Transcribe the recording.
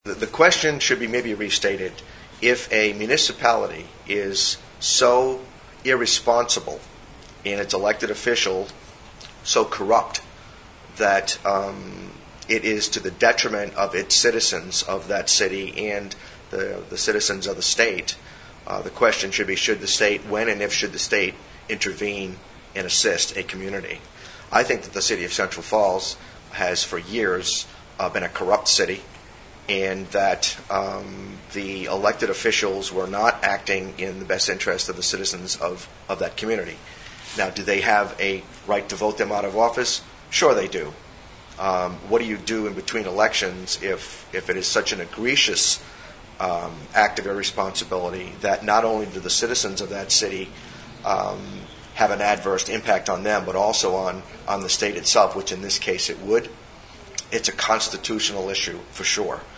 The question should be maybe restated. If a municipality is so irresponsible and its elected official so corrupt that it is to the detriment of its citizens of that city and the citizens of the state, the question should be, should the state, when and if should the state intervene and assist a community? I think that the city of Central Falls has for years been a corrupt city, and that the elected officials were not acting in the best interest of the citizens of that community. Now, do they have a right to vote them out of office? Sure they do. What do you do in between elections if it is such an egregious act of irresponsibility that not only do the citizens of that city have an adverse impact on them, but also on the state itself, which in this case it would? It's a constitutional issue for sure.